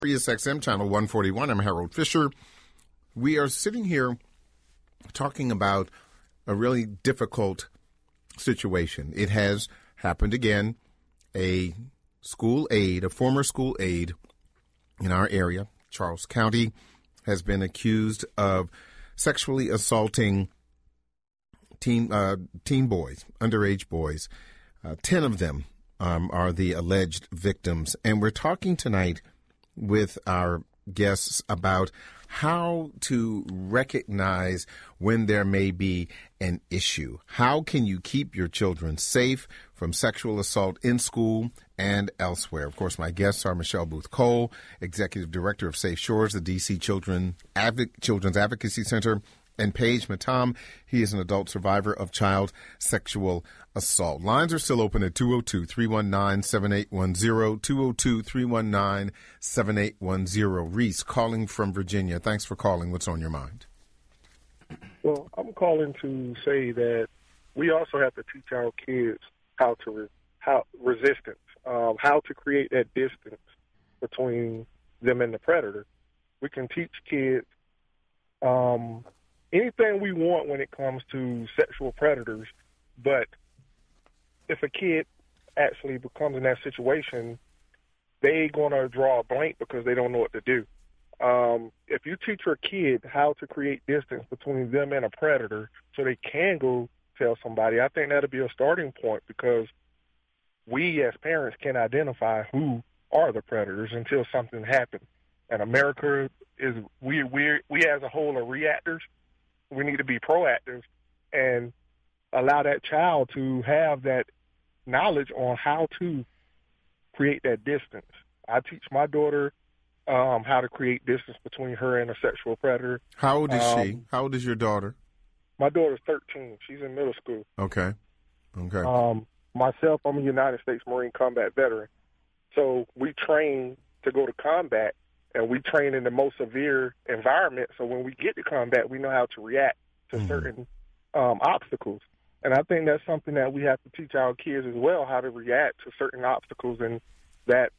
Sirius XM Channel 141. I'm Harold Fisher. We are sitting here talking about a really difficult situation. It has happened again. A former school aide in our area, Charles County, has been accused of sexually assaulting teen boys, underage boys. 10 of them are the alleged victims. And we're talking tonight with our guests about how to recognize when there may be an issue. How can you keep your children safe from sexual assault in school and elsewhere? Of course, my guests are Michelle Booth Cole, Executive Director of Safe Shores, the D.C. Children's Advocacy Center, and Paige Matam. He is an adult survivor of child sexual assault. Lines are still open at 202-319-7810, 202-319-7810. Reese, calling from Virginia. Thanks for calling. What's on your mind? Well, I'm calling to say that we also have to teach our kids how resistance, how to create that distance between them and the predator. We can teach kids anything we want when it comes to sexual predators, but if a kid actually becomes in that situation, they're going to draw a blank because they don't know what to do. If you teach your kid how to create distance between them and a predator so they can go tell somebody, I think that'll be a starting point, because we as parents can identify who are the predators until something happens. And America is, we as a whole are reactors. We need to be proactive and allow that child to have that knowledge on how to create that distance. I teach my daughter how to create distance between her and a sexual predator. How old is she? How old is your daughter? My daughter's 13. She's in middle school. Okay. Myself, I'm a United States Marine combat veteran. So we train to go to combat, and we train in the most severe environment. So when we get to combat, we know how to react to certain obstacles. And I think that's something that we have to teach our kids as well, how to react to certain obstacles. And that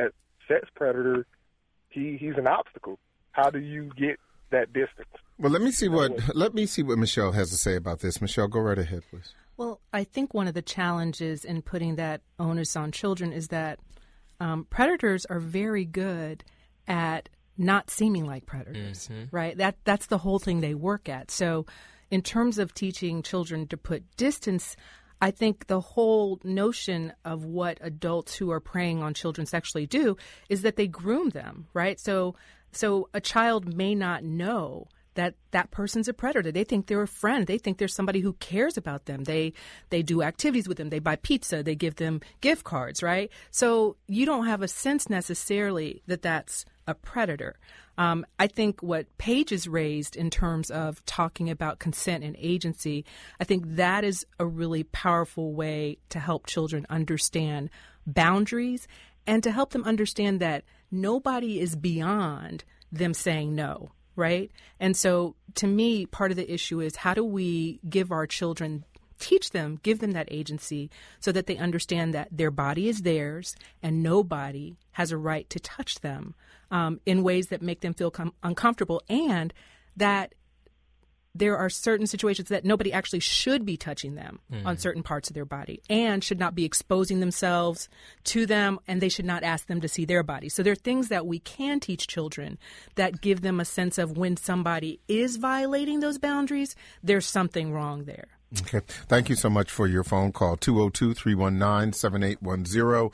sex predator, he's an obstacle. How do you get that distance? Well, let me see what Michelle has to say about this. Michelle, go right ahead, please. Well, I think one of the challenges in putting that onus on children is that predators are very good at not seeming like predators, right? That's the whole thing they work at. So in terms of teaching children to put distance, I think the whole notion of what adults who are preying on children sexually do is that they groom them, right? So a child may not know that person's a predator. They think they're a friend. They think there's somebody who cares about them. They do activities with them. They buy pizza. They give them gift cards, right? So you don't have a sense necessarily that that's a predator. I think what Paige has raised in terms of talking about consent and agency, I think that is a really powerful way to help children understand boundaries and to help them understand that nobody is beyond them saying no. Right? And so to me, part of the issue is how do we give our children, give them that agency so that they understand that their body is theirs and nobody has a right to touch them in ways that make them feel uncomfortable, and that there are certain situations that nobody actually should be touching them on certain parts of their body and should not be exposing themselves to them, and they should not ask them to see their body. So there are things that we can teach children that give them a sense of when somebody is violating those boundaries, there's something wrong there. Okay. Thank you so much for your phone call. 202-319-7810,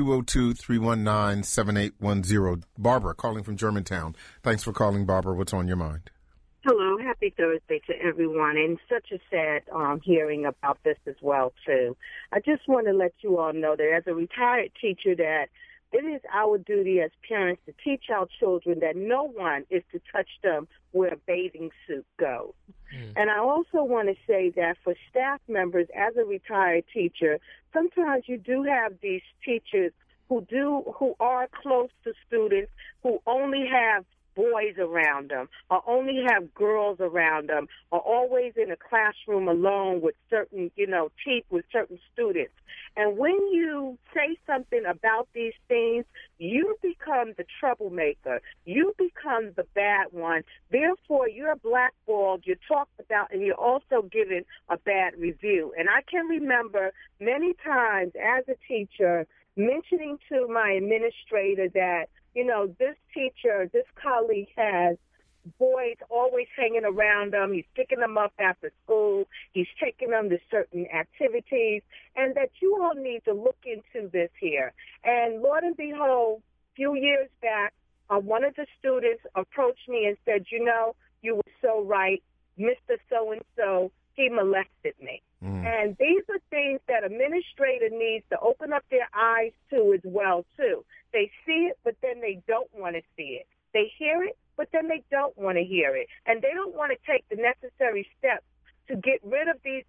202-319-7810. Barbara, calling from Germantown. Thanks for calling, Barbara. What's on your mind? Hello, happy Thursday to everyone, and such a sad hearing about this as well, too. I just want to let you all know that as a retired teacher that it is our duty as parents to teach our children that no one is to touch them where a bathing suit goes. And I also want to say that for staff members, as a retired teacher, sometimes you do have these teachers who are close to students, who only have boys around them, or only have girls around them, or always in a classroom alone with certain, with certain students. And when you say something about these things, you become the troublemaker. You become the bad one. Therefore, you're blackballed, you're talked about, and you're also given a bad review. And I can remember many times as a teacher mentioning to my administrator that, this teacher, this colleague has boys always hanging around them. He's picking them up after school. He's taking them to certain activities, and that you all need to look into this here. And Lord and behold, a few years back, one of the students approached me and said, you were so right, Mr. So-and-so, he molested me. And these are things that administrator needs to open up their eyes to as well, too. They see it, but then they don't want to see it. They hear it, but then they don't want to hear it. And they don't want to take the necessary steps to get rid of these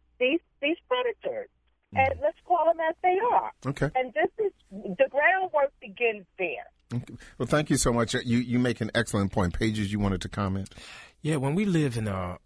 predators. And let's call them as they are. Okay. And the groundwork begins there. Okay. Well, thank you so much. You make an excellent point. Pages, you wanted to comment? Yeah, when we live in a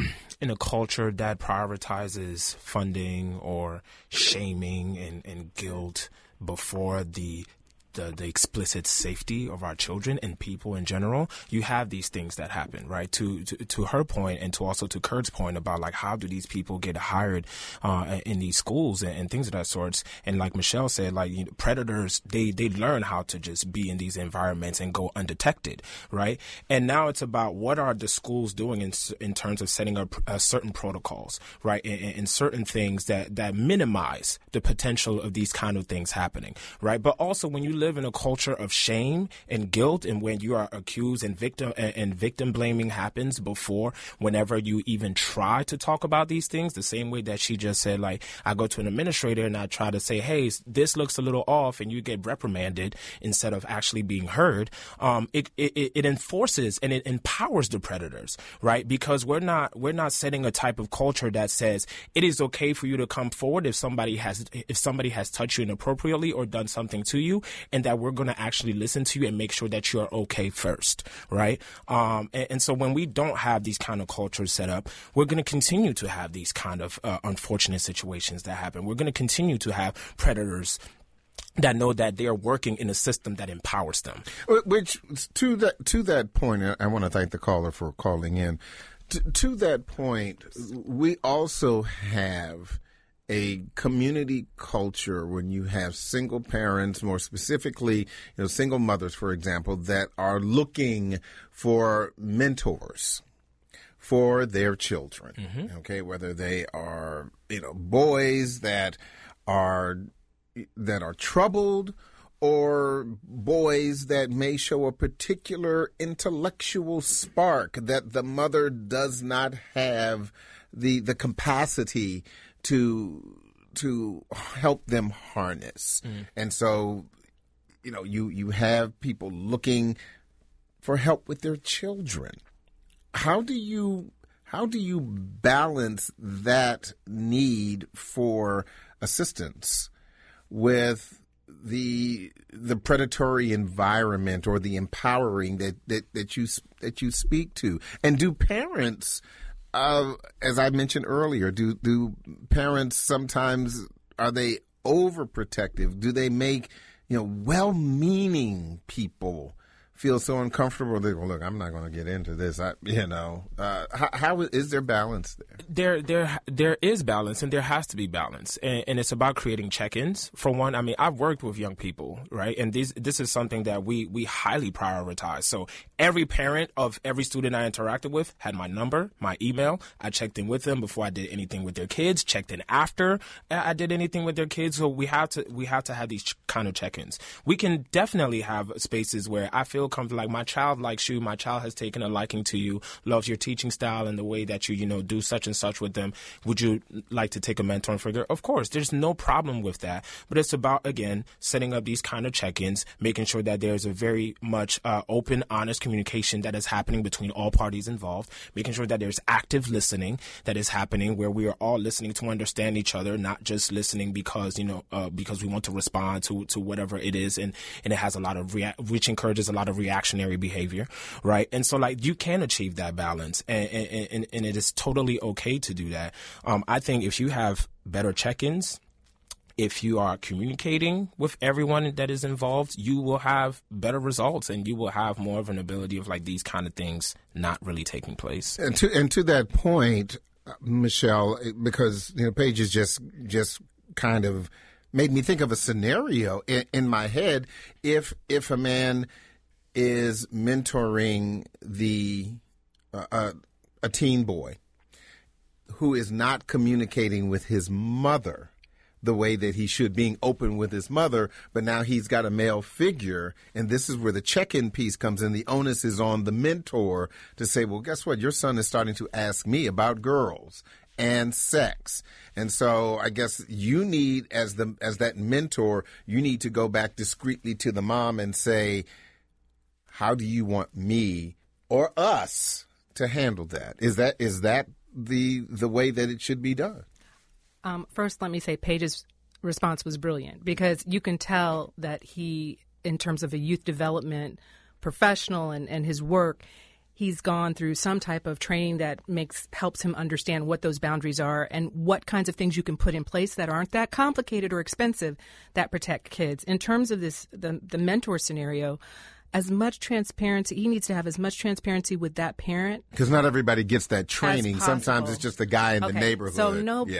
culture that prioritizes funding or shaming and guilt before the explicit safety of our children and people in general, you have these things that happen, right? To her point, and to also to Kurt's point about like how do these people get hired in these schools and things of that sorts. And like Michelle said, like predators, they learn how to just be in these environments and go undetected, right? And now it's about what are the schools doing in terms of setting up certain protocols, right? And certain things that minimize the potential of these kind of things happening, right? But also when you live in a culture of shame and guilt, and when you are accused and victim blaming happens before whenever you even try to talk about these things, the same way that she just said, like, I go to an administrator and I try to say, hey, this looks a little off, and you get reprimanded instead of actually being heard. It enforces and it empowers the predators, right? Because we're not setting a type of culture that says it is okay for you to come forward if somebody has touched you inappropriately or done something to you, and that we're going to actually listen to you and make sure that you are okay first, right? And so when we don't have these kind of cultures set up, we're going to continue to have these kind of unfortunate situations that happen. We're going to continue to have predators that know that they are working in a system that empowers them. Which, to that point, I want to thank the caller for calling in. To that point, we also have a community culture when you have single parents, more specifically, single mothers, for example, that are looking for mentors for their children. Mm-hmm. Okay, whether they are, boys that are troubled, or boys that may show a particular intellectual spark that the mother does not have the capacity to help them harness. And so, you have people looking for help with their children. How do you balance that need for assistance with the predatory environment or the empowering that you speak to? And do parents, as I mentioned earlier, do parents sometimes, are they overprotective? Do they make, well-meaning people feel so uncomfortable? They go, look, I'm not going to get into this. How is there balance there? There is balance, and there has to be balance, and it's about creating check-ins. For one, I mean, I've worked with young people, right, and this is something that we highly prioritize. So every parent of every student I interacted with had my number, my email. I checked in with them before I did anything with their kids. Checked in after I did anything with their kids. So we have to have these kind of check-ins. We can definitely have spaces where I feel comfortable, like my child likes you, my child has taken a liking to you, loves your teaching style and the way that you do such and such with them. Would you like to take a mentoring figure? Of course, there's no problem with that. But it's about, again, setting up these kind of check-ins, making sure that there's a very much open, honest communication that is happening between all parties involved, making sure that there's active listening that is happening, where we are all listening to understand each other, not just listening because we want to respond to whatever it is, and it has a lot of which encourages a lot of reactionary behavior, right? And so like you can achieve that balance, and it is totally okay to do that. I think if you have better check-ins, if you are communicating with everyone that is involved, you will have better results, and you will have more of an ability of like these kind of things not really taking place. And to that point, Michelle, because Paige is just kind of made me think of a scenario in my head. If a man is mentoring a teen boy who is not communicating with his mother the way that he should, being open with his mother, but now he's got a male figure, and this is where the check-in piece comes in. The onus is on the mentor to say, well, guess what? Your son is starting to ask me about girls and sex. And so I guess you need, as that mentor, you need to go back discreetly to the mom and say, how do you want me or us to handle that? Is that the way that it should be done? First, let me say Paige's response was brilliant, because you can tell that he, in terms of a youth development professional and his work, he's gone through some type of training that helps him understand what those boundaries are and what kinds of things you can put in place that aren't that complicated or expensive that protect kids. In terms of the mentor scenario, as much transparency, he needs to have as much transparency with that parent. Because not everybody gets that training. Sometimes it's just the guy in the neighborhood. So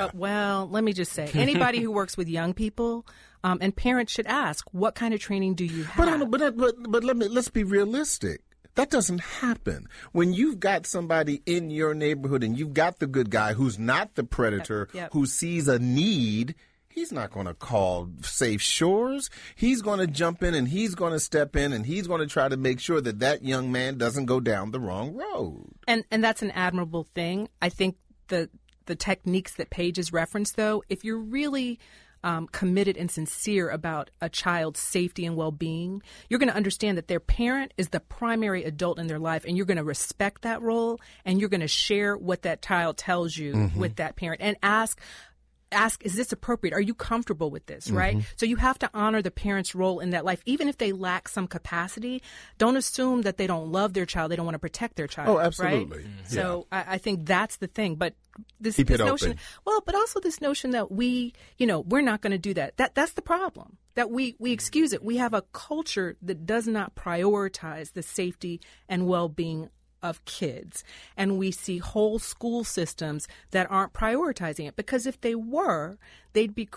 let me just say, anybody who works with young people, and parents should ask, what kind of training do you have? But let's be realistic. That doesn't happen. When you've got somebody in your neighborhood and you've got the good guy who's not the predator, who sees a need, he's not going to call Safe Shores. He's going to jump in and he's going to step in and he's going to try to make sure that young man doesn't go down the wrong road. And that's an admirable thing. I think the techniques that Paige has referenced, though, if you're really committed and sincere about a child's safety and well-being, you're going to understand that their parent is the primary adult in their life, and you're going to respect that role, and you're going to share what that child tells you with that parent, and ask, is this appropriate? Are you comfortable with this, right? So you have to honor the parent's role in that life. Even if they lack some capacity, don't assume that they don't love their child. They don't want to protect their child. Oh, absolutely. Right? So I think that's the thing. But this Keep it notion, open. well, but also this notion that we're not going to do that. That's the problem. That we excuse it. We have a culture that does not prioritize the safety and well-being of kids. And we see whole school systems that aren't prioritizing it, because if they were, they'd be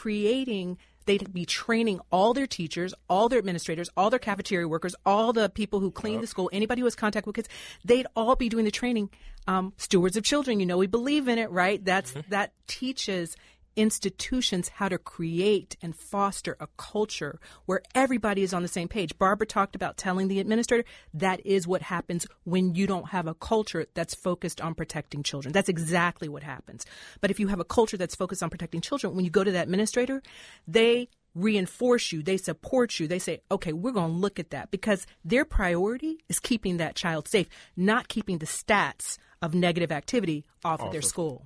training all their teachers, all their administrators, all their cafeteria workers, all the people who clean the school, anybody who has contact with kids, they'd all be doing the training. Stewards of children, we believe in it, right? That teaches institutions how to create and foster a culture where everybody is on the same page. Barbara talked about telling the administrator. That is what happens when you don't have a culture that's focused on protecting children. That's exactly what happens. But if you have a culture that's focused on protecting children, when you go to that administrator, they reinforce you, they support you, they say, okay, we're going to look at that, because their priority is keeping that child safe, not keeping the stats of negative activity off of their school.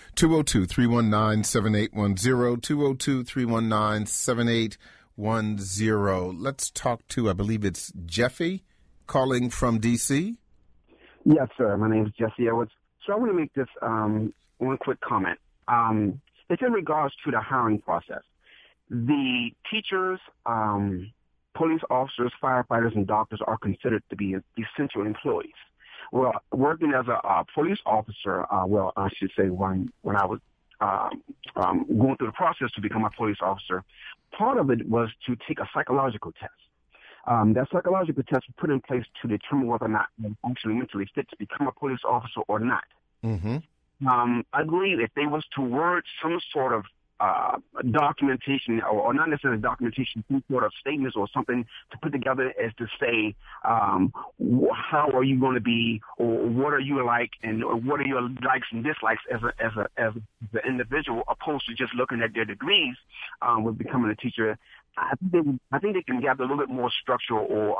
202-319-7810, 202-319-7810. Let's talk to, I believe it's Jeffy calling from D.C. Yes, sir. My name is Jesse Edwards. So I want to make this one quick comment. It's in regards to the hiring process. The teachers, police officers, firefighters, and doctors are considered to be essential employees. Well, working as a police officer, I should say when I was going through the process to become a police officer, part of it was to take a psychological test. That psychological test was put in place to determine whether or not you're actually mentally fit to become a police officer or not. I believe if they was to word some sort of documentation, or not necessarily documentation, some sort of statements or something to put together as to say, how are you going to be, or what are you like, and what are your likes and dislikes as the individual, opposed to just looking at their degrees with becoming a teacher. I think they can gather a little bit more structure, or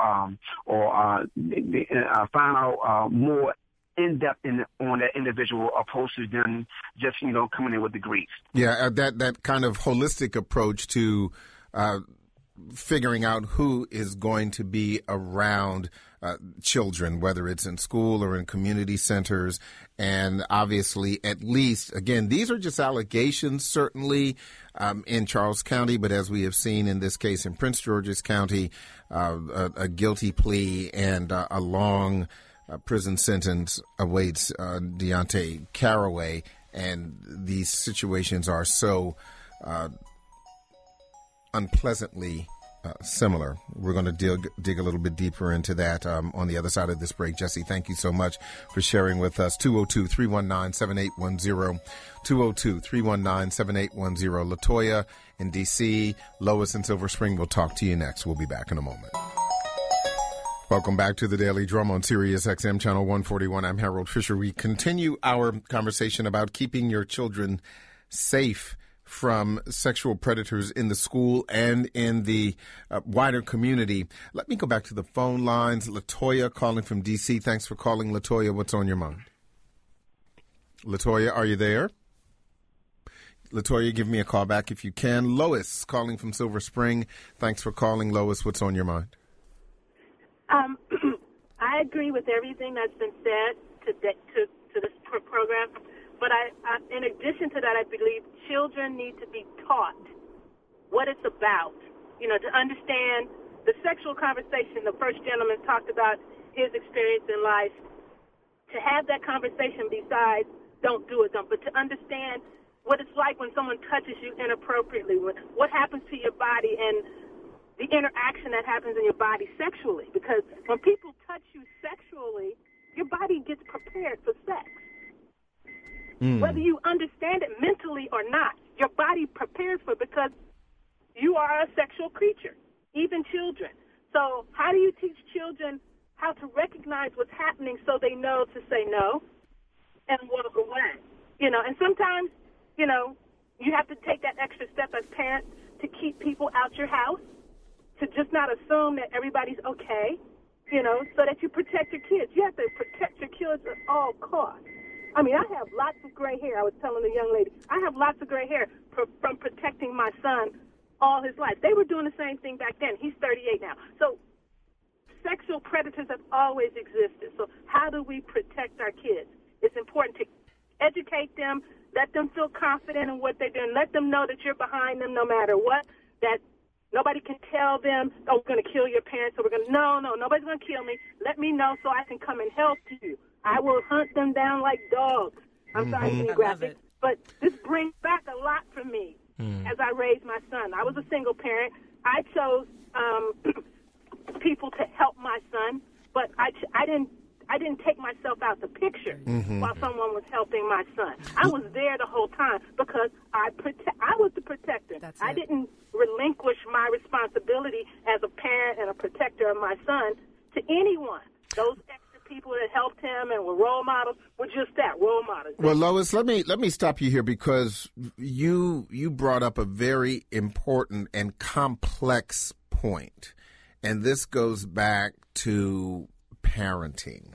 find out more in-depth on that individual, opposed to them just, coming in with degrees. Yeah, that kind of holistic approach to figuring out who is going to be around children, whether it's in school or in community centers. And obviously, at least, again, these are just allegations, certainly in Charles County, but as we have seen in this case in Prince George's County, a guilty plea and a long prison sentence awaits Deontay Caraway. And these situations are so unpleasantly similar. We're going to dig a little bit deeper into that on the other side of this break. Jesse, thank you so much for sharing with us. 202-319-7810. 202-319-7810. LaToya in D.C., Lois in Silver Spring. We'll talk to you next. We'll be back in a moment. Welcome back to the Daily Drum on Sirius XM Channel 141. I'm Harold Fisher. We continue our conversation about keeping your children safe from sexual predators in the school and in the wider community. Let me go back to the phone lines. LaToya calling from D.C. Thanks for calling, LaToya. What's on your mind? LaToya, are you there? LaToya, give me a call back if you can. Lois calling from Silver Spring. Thanks for calling, Lois. What's on your mind? I agree with everything that's been said to this program, but I, in addition to that, I believe children need to be taught what it's about, to understand the sexual conversation. The first gentleman talked about his experience in life. To have that conversation besides don't do it, but to understand what it's like when someone touches you inappropriately, what happens to your body, and the interaction that happens in your body sexually. Because when people touch you sexually, your body gets prepared for sex. Whether you understand it mentally or not, your body prepares for it because you are a sexual creature, even children. So how do you teach children how to recognize what's happening so they know to say no and walk away? And sometimes, you have to take that extra step as parents to keep people out your house, to just not assume that everybody's okay, so that you protect your kids. You have to protect your kids at all costs. I mean, I have lots of gray hair. I was telling the young lady, I have lots of gray hair from protecting my son all his life. They were doing the same thing back then. He's 38 now. So sexual predators have always existed. So how do we protect our kids? It's important to educate them, let them feel confident in what they're doing, let them know that you're behind them no matter what, that nobody can tell them, oh, we're going to kill your parents, so we're going to, no, nobody's going to kill me. Let me know so I can come and help you. I will hunt them down like dogs. I'm sorry, being graphic, but this brings back a lot for me as I raised my son. I was a single parent. I chose people to help my son, but I didn't take myself out the picture while someone was helping my son. I was there the whole time because I was the protector. I didn't relinquish my responsibility as a parent and a protector of my son to anyone. Those extra people that helped him and were role models were just that, role models. Well, Lois, let me stop you here because you brought up a very important and complex point, and this goes back to parenting.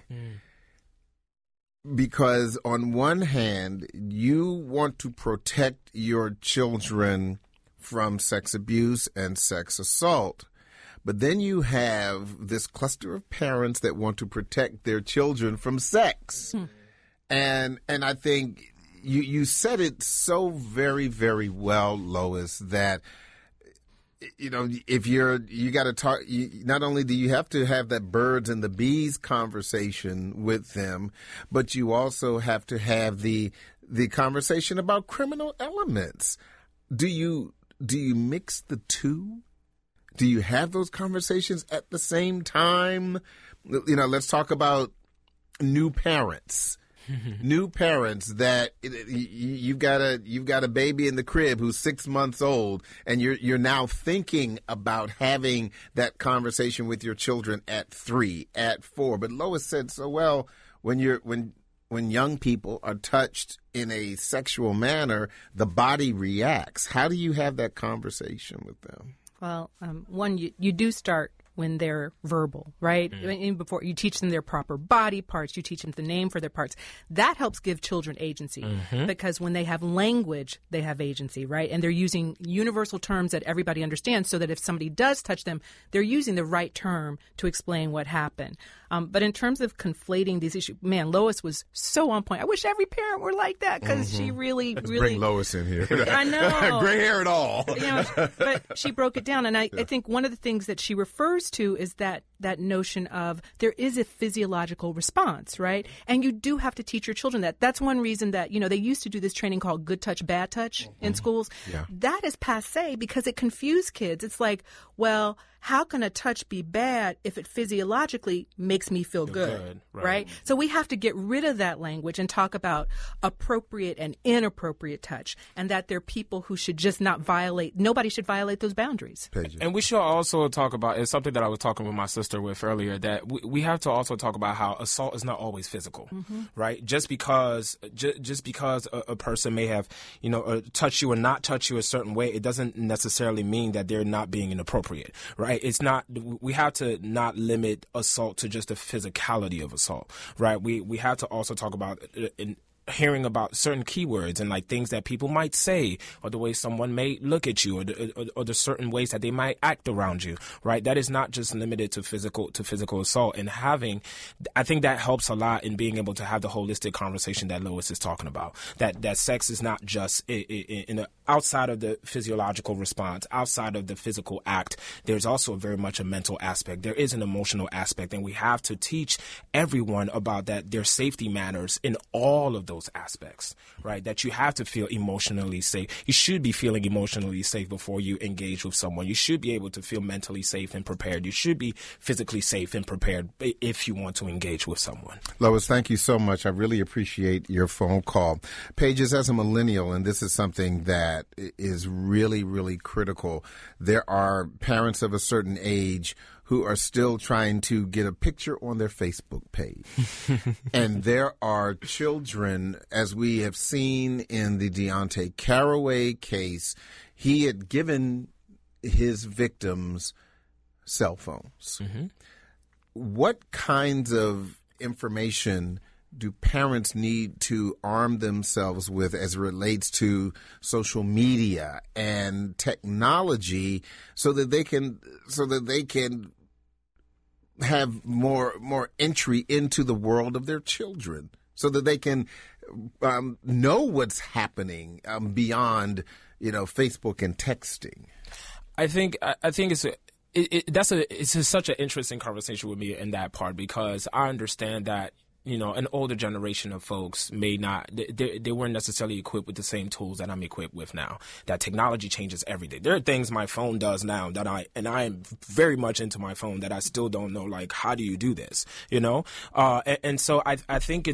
Because on one hand, you want to protect your children from sex abuse and sex assault, but then you have this cluster of parents that want to protect their children from sex. And I think you said it so very, very well, Lois, that if you got to talk, not only do you have to have that birds and the bees conversation with them, but you also have to have the conversation about criminal elements. Do you mix the two? Do you have those conversations at the same time? Let's talk about new parents. New parents that you've got a baby in the crib who's 6 months old, and you're now thinking about having that conversation with your children at 3, at 4. But Lois said so well, when young people are touched in a sexual manner, the body reacts. How do you have that conversation with them? Well, one, you do start when they're verbal, right? And before you teach them their proper body parts, you teach them the name for their parts. That helps give children agency because when they have language, they have agency, right? And they're using universal terms that everybody understands so that if somebody does touch them, they're using the right term to explain what happened. But in terms of conflating these issues, man, Lois was so on point. I wish every parent were like that because she really bring Lois in here. I know. Gray hair at all. But she broke it down. And I think one of the things that she refers to is that notion of there is a physiological response, right? And you do have to teach your children that. That's one reason that, they used to do this training called good touch, bad touch in schools. Yeah. That is passé because it confused kids. It's like, well, how can a touch be bad if it physiologically makes me feel good, right? So we have to get rid of that language and talk about appropriate and inappropriate touch, and that there are people who should just nobody should violate those boundaries. And we should also talk about, it's something that I was talking with my sister with earlier, that we have to also talk about how assault is not always physical, right? Just because a person may have, touched you or not touched you a certain way, it doesn't necessarily mean that they're not being inappropriate, right? It's not. We have to not limit assault to just the physicality of assault, right? We have to also talk about hearing about certain keywords and like things that people might say, or the way someone may look at you, or the certain ways that they might act around you, right? That is not just limited to physical assault. And I think that helps a lot in being able to have the holistic conversation that Lois is talking about. That sex is not just outside of the physiological response, outside of the physical act. There's also very much a mental aspect. There is an emotional aspect, and we have to teach everyone about that. Their safety matters in all of those aspects, right? That you have to feel emotionally safe. You should be feeling emotionally safe before you engage with someone. You should be able to feel mentally safe and prepared. You should be physically safe and prepared if you want to engage with someone. Lois, thank you so much. I really appreciate your phone call. Pages, as a millennial, and this is something that is really, really critical, there are parents of a certain age who are still trying to get a picture on their Facebook page. And there are children, as we have seen in the Deontay Caraway case, he had given his victims cell phones. What kinds of information do parents need to arm themselves with as it relates to social media and technology so that they can have more entry into the world of their children, so that they can know what's happening beyond Facebook and texting? I think it's such an interesting conversation with me in that part, because I understand that an older generation of folks may not, they weren't necessarily equipped with the same tools that I'm equipped with now. That technology changes every day. There are things my phone does now that I am very much into my phone that I still don't know, like, how do you do this? And so I think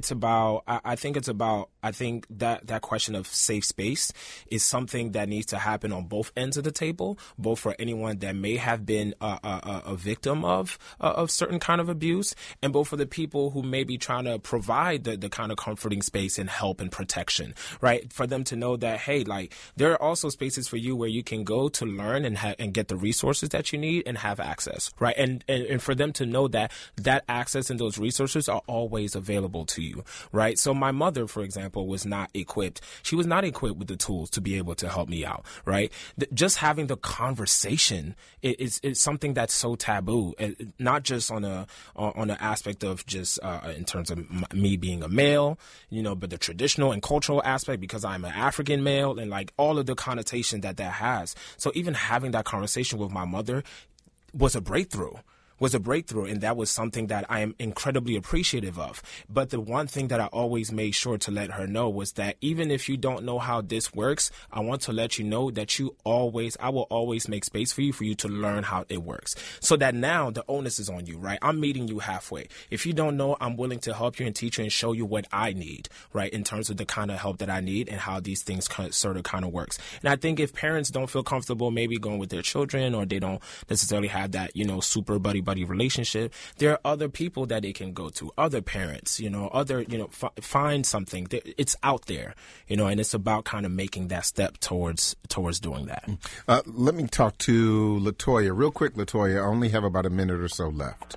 that question of safe space is something that needs to happen on both ends of the table, both for anyone that may have been a victim of certain kind of abuse, and both for the people who may be trying to provide the kind of comforting space and help and protection, right? For them to know that, hey, like, there are also spaces for you where you can go to learn and get the resources that you need and have access, right? And for them to know that access and those resources are always available to you, right? So my mother, for example, was not equipped. She was not equipped with the tools to be able to help me out, right? Just having the conversation is something that's so taboo, not just on an aspect of just in terms of me being a male, but the traditional and cultural aspect, because I'm an African male, and like all of the connotation that has. So even having that conversation with my mother was a breakthrough. And that was something that I am incredibly appreciative of. But the one thing that I always made sure to let her know was that even if you don't know how this works, I want to let you know that I will always make space for you to learn how it works. So that now the onus is on you, right? I'm meeting you halfway. If you don't know, I'm willing to help you and teach you and show you what I need, right? In terms of the kind of help that I need and how these things sort of works. And I think if parents don't feel comfortable maybe going with their children, or they don't necessarily have that, super buddy buddy relationship, there are other people that they can go to, other parents, find something. It's out there, and it's about kind of making that step towards doing that. Let me talk to LaToya. Real quick, LaToya. I only have about a minute or so left.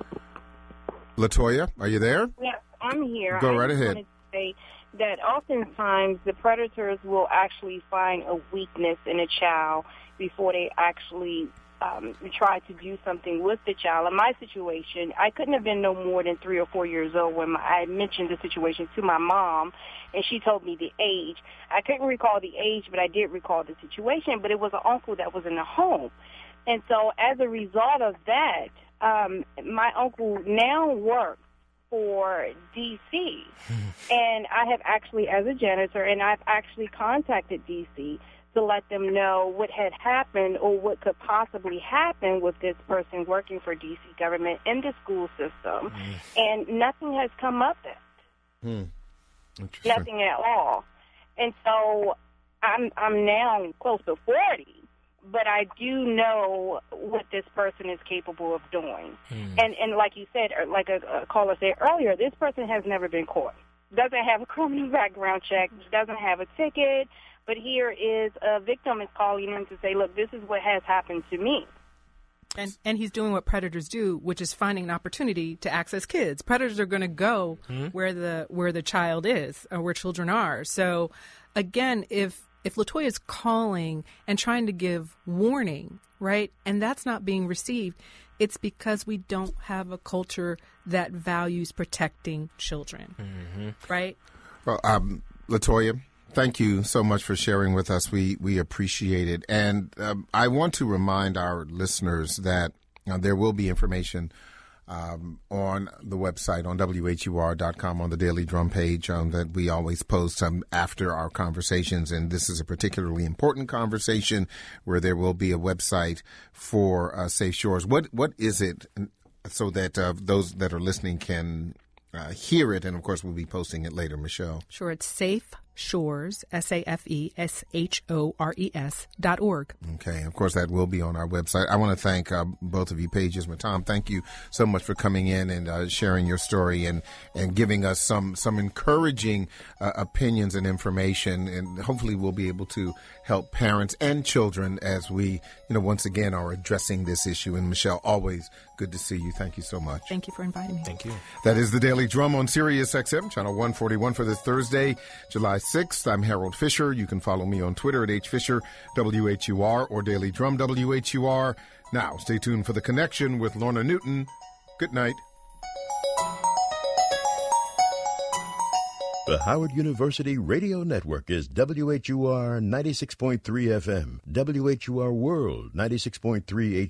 LaToya, are you there? Yes, I'm here. Go right ahead. I wanted to say that oftentimes the predators will actually find a weakness in a child before they actually try to do something with the child. In my situation, I couldn't have been no more than 3 or 4 years old when I mentioned the situation to my mom, and she told me the age. I couldn't recall the age, but I did recall the situation, but it was an uncle that was in the home. And so as a result of that, my uncle now works for D.C., and I have actually, as a janitor, and I've actually contacted D.C. to let them know what had happened or what could possibly happen with this person working for D.C. government in the school system, and nothing has come up yet. Nothing at all. And so I'm now close to 40, but I do know what this person is capable of doing. And like you said, or like a caller said earlier, this person has never been caught. Doesn't have a criminal background check, doesn't have a ticket, but here is a victim is calling in to say, look, this is what has happened to me. And he's doing what predators do, which is finding an opportunity to access kids. Predators are going to go where the child is or where children are. So, again, if LaToya is calling and trying to give warning, right, and that's not being received, it's because we don't have a culture that values protecting children, right? Well, LaToya, thank you so much for sharing with us. We appreciate it. And I want to remind our listeners that there will be information on the website, on WHUR.com, on the Daily Drum page that we always post after our conversations. And this is a particularly important conversation where there will be a website for Safe Shores. What is it so that those that are listening can hear it? And, of course, we'll be posting it later. Michelle. Sure. It's Safe Shores, SAFESHORES.org. Okay. Of course, that will be on our website. I want to thank both of you, Paige and Tom. Thank you so much for coming in and sharing your story and giving us some encouraging opinions and information. And hopefully we'll be able to help parents and children as we, once again are addressing this issue. And Michelle, always good to see you. Thank you so much. Thank you for inviting me. Thank you. That is the Daily Drum on Sirius XM, channel 141 for this Thursday, July 6th. I'm Harold Fisher. You can follow me on Twitter at HFisher, WHUR, or Daily Drum, WHUR. Now, stay tuned for The Connection with Lorna Newton. Good night. The Howard University Radio Network is WHUR 96.3 FM, WHUR World 96.3